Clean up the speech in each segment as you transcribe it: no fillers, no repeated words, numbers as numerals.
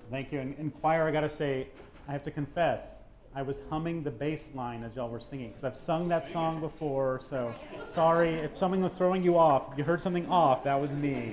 Thank you. And choir, I got to say, I have to confess, I was humming the bass line as y'all were singing, because I've sung that song before, so sorry if something was throwing you off. If you heard something off, that was me.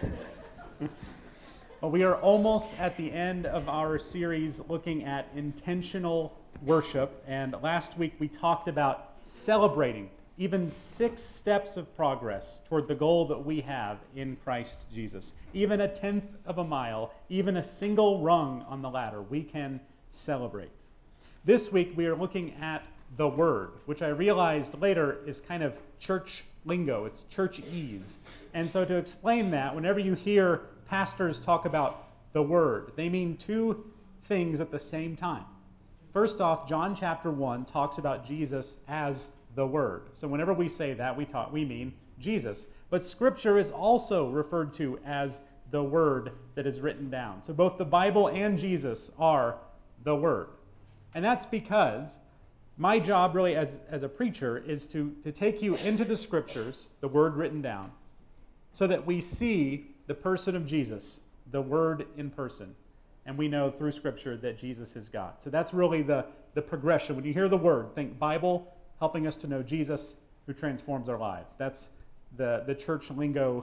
Well, we are almost at the end of our series looking at intentional worship, and last week we talked about celebrating even 6 steps of progress toward the goal that we have in Christ Jesus. Even a 1/10 of a mile, even a single rung on the ladder, we can celebrate. This week we are looking at the Word, which I realized later is kind of church lingo. It's churchese. And so to explain that, whenever you hear pastors talk about the Word, they mean 2 things at the same time. First off, John chapter 1 talks about Jesus as the Word. So whenever we say that, we mean Jesus. But Scripture is also referred to as the Word that is written down. So both the Bible and Jesus are the Word. And that's because my job really as a preacher is to take you into the Scriptures, the Word written down, so that we see the person of Jesus, the Word in person. And we know through Scripture that Jesus is God. So that's really the progression. When you hear the Word, think Bible, helping us to know Jesus who transforms our lives. That's the church lingo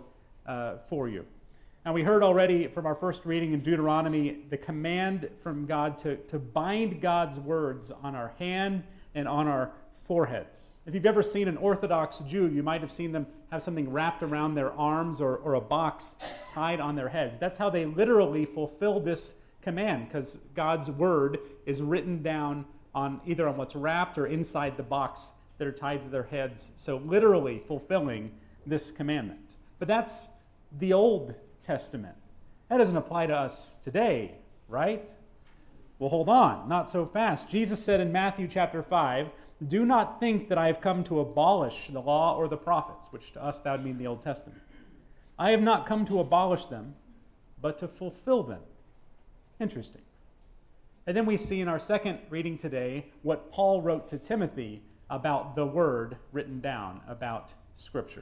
for you. Now we heard already from our first reading in Deuteronomy the command from God to bind God's words on our hand and on our foreheads. If you've ever seen an Orthodox Jew, you might have seen them have something wrapped around their arms or a box tied on their heads. That's how they literally fulfill this command, because God's word is written down on either on what's wrapped or inside the box that are tied to their heads. So literally fulfilling this commandment. But that's the Old Testament. That doesn't apply to us today, right? Well, hold on, not so fast. Jesus said in Matthew chapter 5, "Do not think that I have come to abolish the law or the prophets," which to us that would mean the Old Testament. "I have not come to abolish them, but to fulfill them." Interesting. And then we see in our second reading today what Paul wrote to Timothy about the Word written down, about Scripture.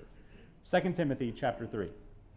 2 Timothy chapter 3.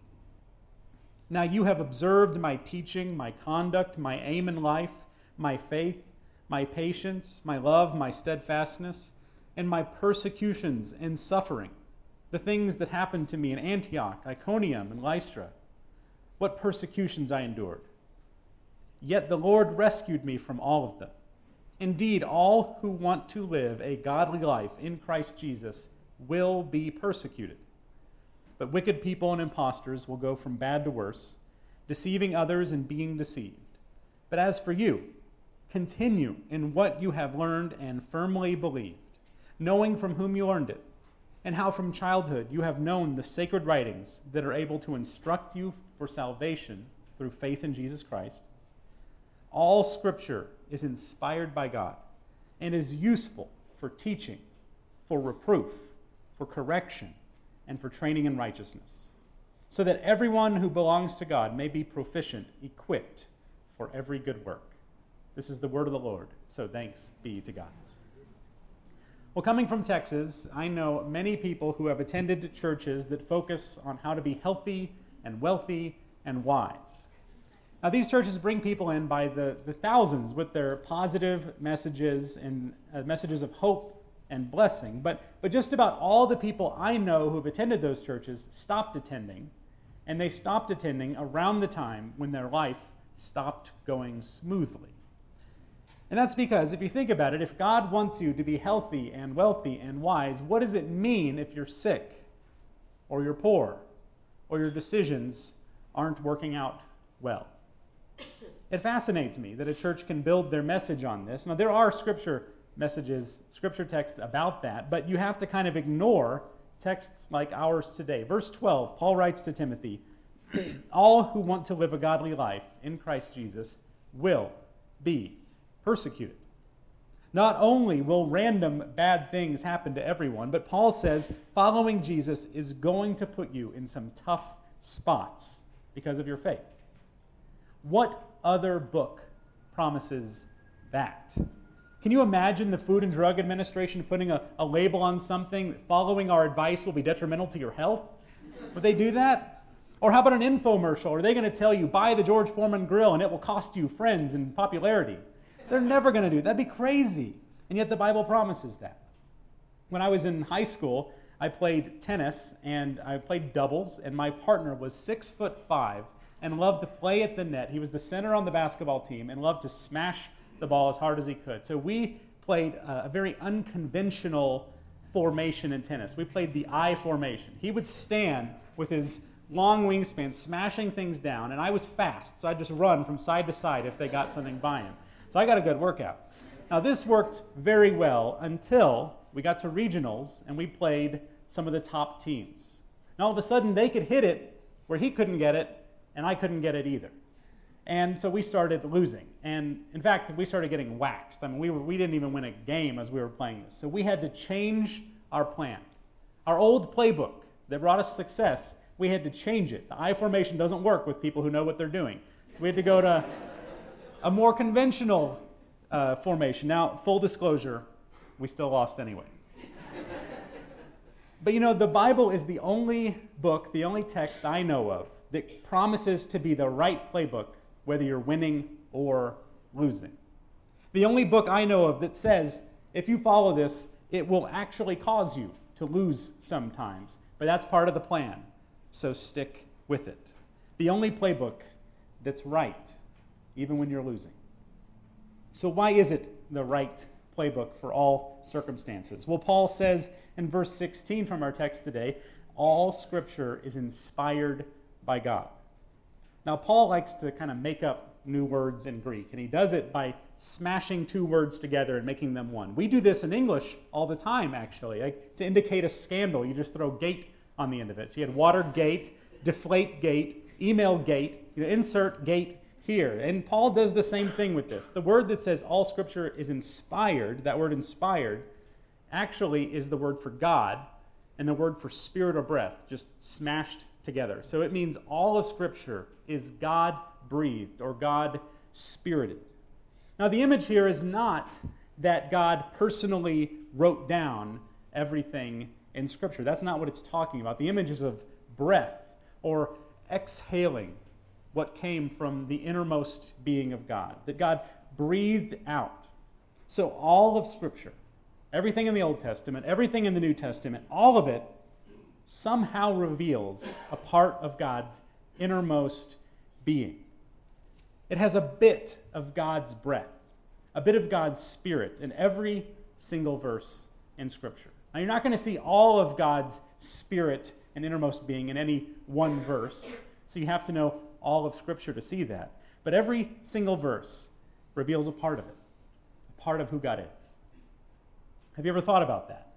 "Now you have observed my teaching, my conduct, my aim in life, my faith, my patience, my love, my steadfastness, and my persecutions and suffering, the things that happened to me in Antioch, Iconium, and Lystra, what persecutions I endured. Yet the Lord rescued me from all of them. Indeed, all who want to live a godly life in Christ Jesus will be persecuted. But wicked people and impostors will go from bad to worse, deceiving others and being deceived. But as for you, continue in what you have learned and firmly believed, knowing from whom you learned it, and how from childhood you have known the sacred writings that are able to instruct you for salvation through faith in Jesus Christ. All Scripture is inspired by God and is useful for teaching, for reproof, for correction, and for training in righteousness, so that everyone who belongs to God may be proficient, equipped for every good work." This is the word of the Lord, so thanks be to God. Well, coming from Texas, I know many people who have attended churches that focus on how to be healthy and wealthy and wise. Now, these churches bring people in by the thousands with their positive messages and messages of hope and blessing. But just about all the people I know who have attended those churches stopped attending, and they stopped attending around the time when their life stopped going smoothly. And that's because, if you think about it, if God wants you to be healthy and wealthy and wise, what does it mean if you're sick or you're poor or your decisions aren't working out well? It fascinates me that a church can build their message on this. Now, there are scripture texts about that, but you have to kind of ignore texts like ours today. Verse 12, Paul writes to Timothy, "All who want to live a godly life in Christ Jesus will be persecuted." Not only will random bad things happen to everyone, but Paul says following Jesus is going to put you in some tough spots because of your faith. What other book promises that? Can you imagine the Food and Drug Administration putting a label on something, following our advice will be detrimental to your health? Would they do that? Or how about an infomercial? Are they going to tell you, buy the George Foreman grill and it will cost you friends and popularity? They're never going to do that. That'd be crazy. And yet the Bible promises that. When I was in high school, I played tennis and I played doubles, and my partner was 6'5" and loved to play at the net. He was the center on the basketball team and loved to smash the ball as hard as he could. So we played a very unconventional formation in tennis. We played the I formation. He would stand with his long wingspan, smashing things down, and I was fast, so I'd just run from side to side if they got something by him. So I got a good workout. Now this worked very well until we got to regionals and we played some of the top teams. And all of a sudden they could hit it where he couldn't get it and I couldn't get it either. And so we started losing. And in fact, we started getting waxed. I mean, we didn't even win a game as we were playing this. So we had to change our plan. Our old playbook that brought us success, we had to change it. The I formation doesn't work with people who know what they're doing. So we had to go to a more conventional formation. Now, full disclosure, we still lost anyway. But you know, the Bible is the only book, the only text I know of that promises to be the right playbook whether you're winning or losing. The only book I know of that says if you follow this, it will actually cause you to lose sometimes. But that's part of the plan, so stick with it. The only playbook that's right, even when you're losing. So why is it the right playbook for all circumstances? Well, Paul says in verse 16 from our text today, all Scripture is inspired by God. Now, Paul likes to kind of make up new words in Greek, and he does it by smashing two words together and making them one. We do this in English all the time, actually. Like, to indicate a scandal, you just throw gate on the end of it. So you had Watergate, Deflategate, Emailgate, insert gate here. And Paul does the same thing with this. The word that says all Scripture is inspired, that word inspired, actually is the word for God and the word for spirit or breath, just smashed together. So it means all of Scripture is God-breathed or God-spirited. Now the image here is not that God personally wrote down everything in Scripture. That's not what it's talking about. The image is of breath or exhaling what came from the innermost being of God, that God breathed out. So all of Scripture, everything in the Old Testament, everything in the New Testament, all of it somehow reveals a part of God's innermost being. It has a bit of God's breath, a bit of God's spirit in every single verse in Scripture. Now, you're not going to see all of God's spirit and innermost being in any one verse, so you have to know all of Scripture to see that. But every single verse reveals a part of it, a part of who God is. Have you ever thought about that?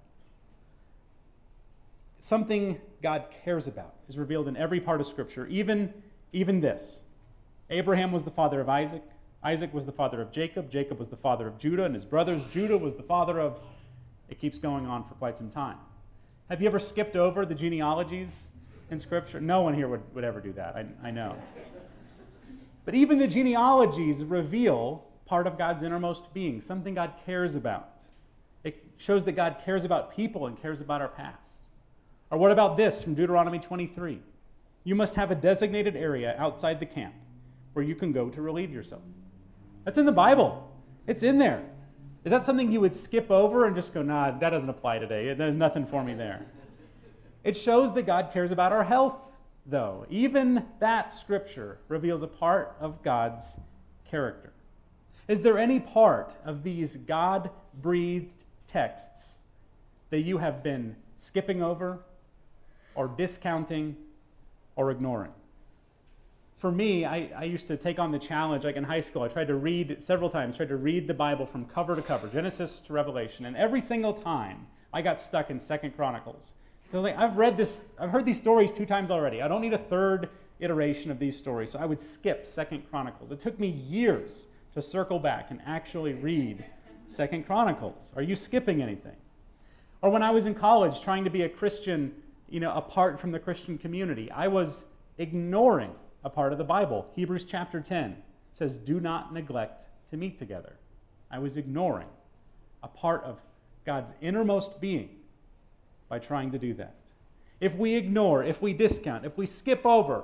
Something God cares about is revealed in every part of Scripture, even this. Abraham was the father of Isaac. Isaac was the father of Jacob. Jacob was the father of Judah and his brothers. Judah was the father of... It keeps going on for quite some time. Have you ever skipped over the genealogies in Scripture? No one here would ever do that, I know. But even the genealogies reveal part of God's innermost being, something God cares about. It shows that God cares about people and cares about our past. Or what about this from Deuteronomy 23? You must have a designated area outside the camp where you can go to relieve yourself. That's in the Bible. It's in there. Is that something you would skip over and just go, nah, that doesn't apply today. There's nothing for me there. It shows that God cares about our health, though. Even that Scripture reveals a part of God's character. Is there any part of these God-breathed texts that you have been skipping over or discounting or ignoring? For me, I used to take on the challenge, like in high school. I tried to read several times, tried to read the Bible from cover to cover, Genesis to Revelation, and every single time I got stuck in 2 Chronicles. Because like, I've heard these stories 2 times already. I don't need a third iteration of these stories, so I would skip 2 Chronicles. It took me years to circle back and actually read 2 Chronicles. Are you skipping anything? Or when I was in college trying to be a Christian, apart from the Christian community, I was ignoring a part of the Bible. Hebrews chapter 10 says, do not neglect to meet together. I was ignoring a part of God's innermost being by trying to do that. If we ignore, if we discount, if we skip over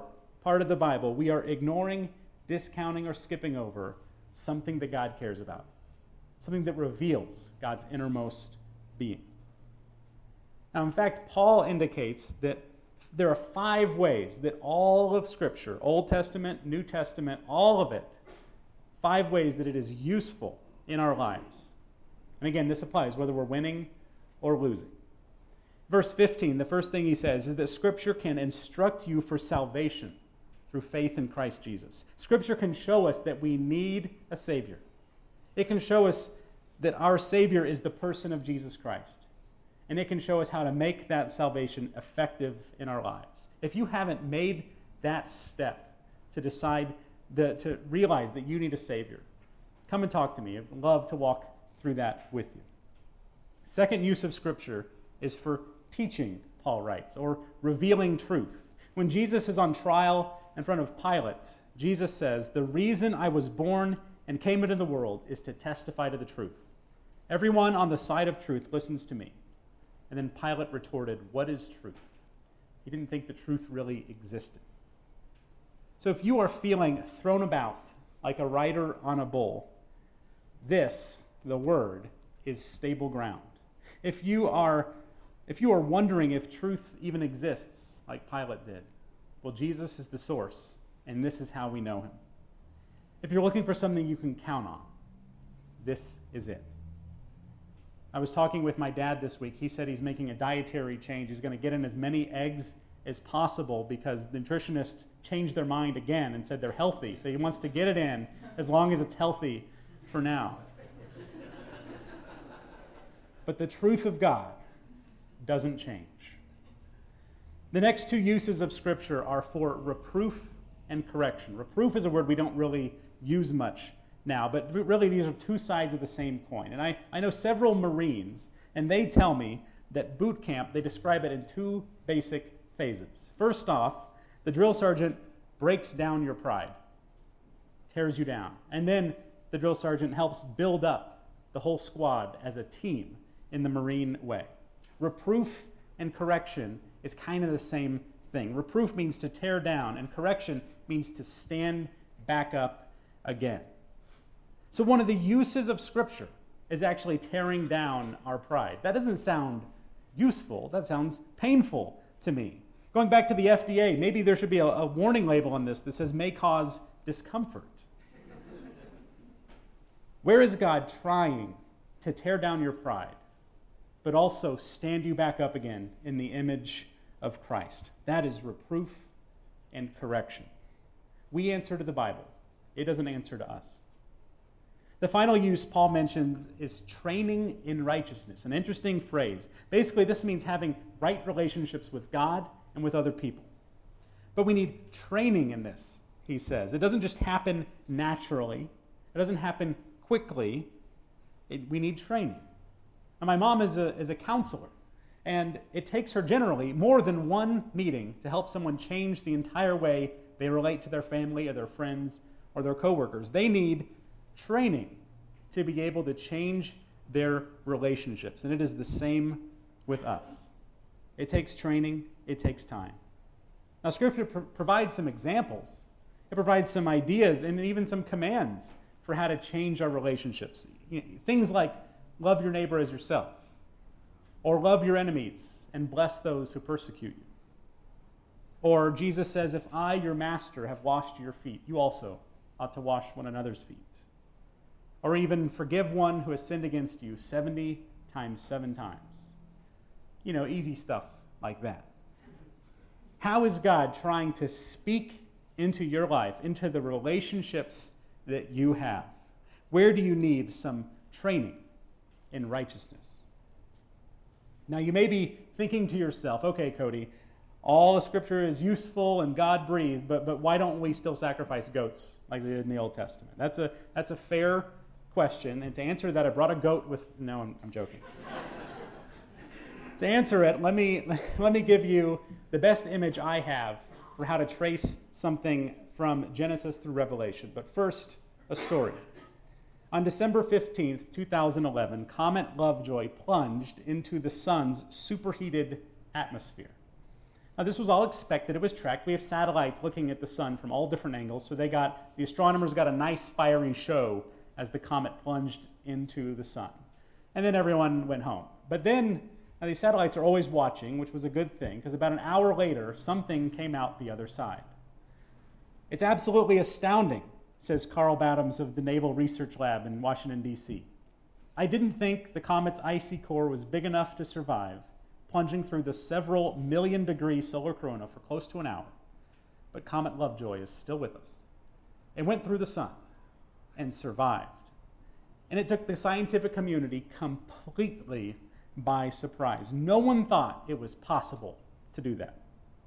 part of the Bible, we are ignoring, discounting, or skipping over something that God cares about, something that reveals God's innermost being. Now, in fact, Paul indicates that there are 5 ways that all of Scripture, Old Testament, New Testament, all of it, 5 ways that it is useful in our lives. And again, this applies whether we're winning or losing. Verse 15, the first thing he says is that Scripture can instruct you for salvation through faith in Christ Jesus. Scripture can show us that we need a Savior. It can show us that our Savior is the person of Jesus Christ. And it can show us how to make that salvation effective in our lives. If you haven't made that step to decide, to realize that you need a Savior, come and talk to me. I'd love to walk through that with you. Second use of Scripture is for teaching, Paul writes, or revealing truth. When Jesus is on trial in front of Pilate, Jesus says, "The reason I was born and came into the world is to testify to the truth. Everyone on the side of truth listens to me." And then Pilate retorted, "What is truth?" He didn't think the truth really existed. So if you are feeling thrown about like a rider on a bull, this, the Word, is stable ground. If you are wondering if truth even exists, like Pilate did, well, Jesus is the source, and this is how we know him. If you're looking for something you can count on, this is it. I was talking with my dad this week. He said he's making a dietary change. He's going to get in as many eggs as possible because the nutritionists changed their mind again and said they're healthy. So he wants to get it in as long as it's healthy for now. But the truth of God doesn't change. The next 2 uses of Scripture are for reproof and correction. Reproof is a word we don't really use much now, but really these are 2 sides of the same coin. And I know several Marines, and they tell me that boot camp, they describe it in 2 basic phases. First off, the drill sergeant breaks down your pride, tears you down. And then the drill sergeant helps build up the whole squad as a team in the Marine way. Reproof and correction is kind of the same thing. Reproof means to tear down, and correction means to stand back up again. So one of the uses of Scripture is actually tearing down our pride. That doesn't sound useful. That sounds painful to me. Going back to the FDA, maybe there should be a warning label on this that says may cause discomfort. Where is God trying to tear down your pride, but also stand you back up again in the image of Christ? That is reproof and correction. We answer to the Bible. It doesn't answer to us. The final use Paul mentions is training in righteousness, an interesting phrase. Basically, this means having right relationships with God and with other people. But we need training in this, he says. It doesn't just happen naturally. It doesn't happen quickly. We need training. Now, my mom is a counselor, and it takes her generally more than one meeting to help someone change the entire way they relate to their family or their friends or their coworkers. They need training to be able to change their relationships, and it is the same with us. It takes training. It takes time. Now, Scripture provides some examples. It provides some ideas and even some commands for how to change our relationships. Things like love your neighbor as yourself, or love your enemies and bless those who persecute you. Or Jesus says, if I, your master, have washed your feet, you also ought to wash one another's feet. Or even forgive one who has sinned against you 70 times 7 times. Easy stuff like that. How is God trying to speak into your life, into the relationships that you have? Where do you need some training in righteousness? Now, you may be thinking to yourself, okay, Cody, all the Scripture is useful and God-breathed, but why don't we still sacrifice goats like they did in the Old Testament? That's a fair question, and to answer that, I brought a goat with... No, I'm joking. To answer it, let me give you the best image I have for how to trace something from Genesis through Revelation. But first, a story. On December 15th, 2011, Comet Lovejoy plunged into the sun's superheated atmosphere. Now, this was all expected. It was tracked. We have satellites looking at the sun from all different angles, so the astronomers got a nice fiery show as the comet plunged into the sun. And then everyone went home. But then these satellites are always watching, which was a good thing, because about an hour later, something came out the other side. It's absolutely astounding, says Carl Badams of the Naval Research Lab in Washington, D.C. I didn't think the comet's icy core was big enough to survive, plunging through the several million-degree solar corona for close to an hour. But Comet Lovejoy is still with us. It went through the sun and survived. And it took the scientific community completely by surprise. No one thought it was possible to do that.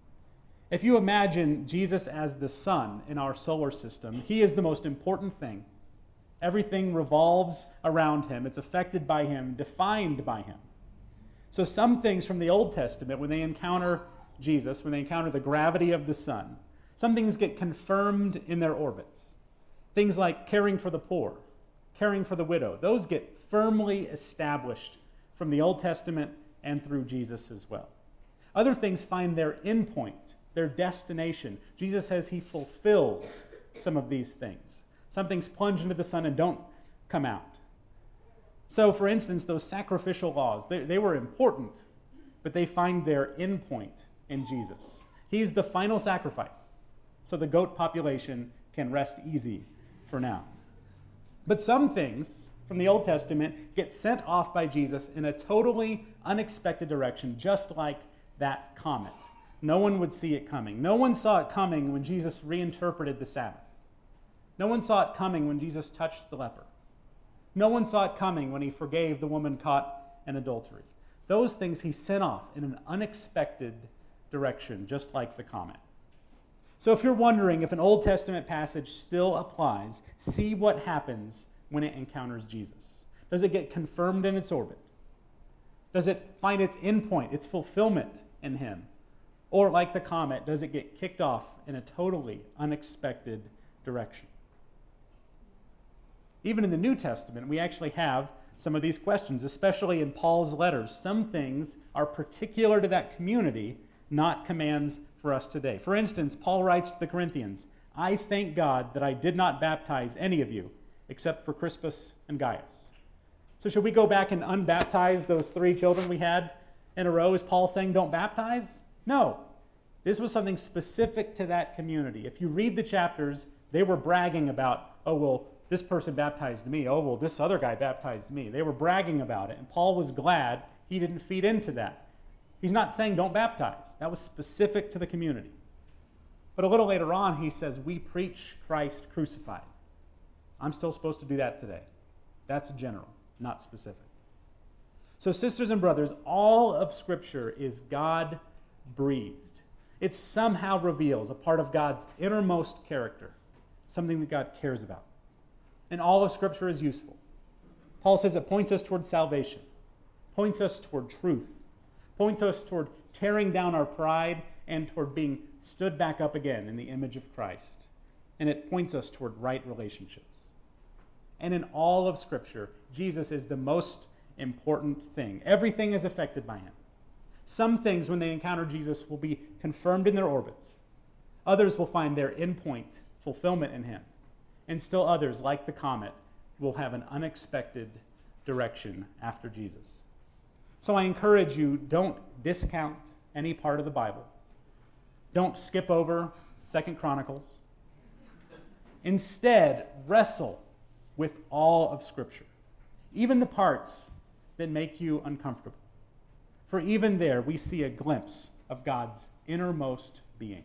If you imagine Jesus as the sun in our solar system, he is the most important thing. Everything revolves around him. It's affected by him, defined by him. So some things from the Old Testament, when they encounter Jesus, when they encounter the gravity of the sun, some things get confirmed in their orbits. Things like caring for the poor, caring for the widow, those get firmly established from the Old Testament and through Jesus as well. Other things find their endpoint, their destination. Jesus says he fulfills some of these things. Some things plunge into the sun and don't come out. So, for instance, those sacrificial laws, they were important, but they find their endpoint in Jesus. He's the final sacrifice, so the goat population can rest easy for now. But some things from the Old Testament get sent off by Jesus in a totally unexpected direction, just like that comet. No one would see it coming. No one saw it coming when Jesus reinterpreted the Sabbath. No one saw it coming when Jesus touched the leper. No one saw it coming when he forgave the woman caught in adultery. Those things he sent off in an unexpected direction, just like the comet. So if you're wondering if an Old Testament passage still applies, see what happens when it encounters Jesus. Does it get confirmed in its orbit? Does it find its endpoint, its fulfillment in him? Or like the comet, does it get kicked off in a totally unexpected direction? Even in the New Testament, we actually have some of these questions, especially in Paul's letters. Some things are particular to that community, not commands for us today. For instance, Paul writes to the Corinthians, I thank God that I did not baptize any of you, except for Crispus and Gaius. So should we go back and unbaptize those 3 children we had in a row? Is Paul saying don't baptize? No. This was something specific to that community. If you read the chapters, they were bragging about, oh, well, this person baptized me. Oh, well, this other guy baptized me. They were bragging about it, and Paul was glad he didn't feed into that. He's not saying don't baptize. That was specific to the community. But a little later on, he says, we preach Christ crucified. I'm still supposed to do that today. That's general, not specific. So sisters and brothers, all of Scripture is God-breathed. It somehow reveals a part of God's innermost character, something that God cares about. And all of Scripture is useful. Paul says it points us toward salvation, points us toward truth, points us toward tearing down our pride and toward being stood back up again in the image of Christ. And it points us toward right relationships. And in all of Scripture, Jesus is the most important thing. Everything is affected by him. Some things, when they encounter Jesus, will be confirmed in their orbits. Others will find their endpoint fulfillment in him. And still others, like the comet, will have an unexpected direction after Jesus. So I encourage you, don't discount any part of the Bible. Don't skip over 2 Chronicles. Instead, wrestle with all of Scripture, even the parts that make you uncomfortable. For even there, we see a glimpse of God's innermost being.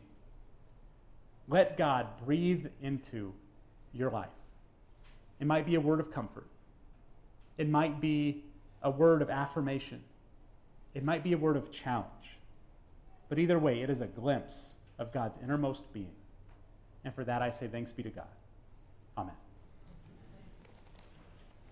Let God breathe into your life. It might be a word of comfort. It might be a word of affirmation. It might be a word of challenge. But either way, it is a glimpse of God's innermost being. And for that I say thanks be to God. Amen.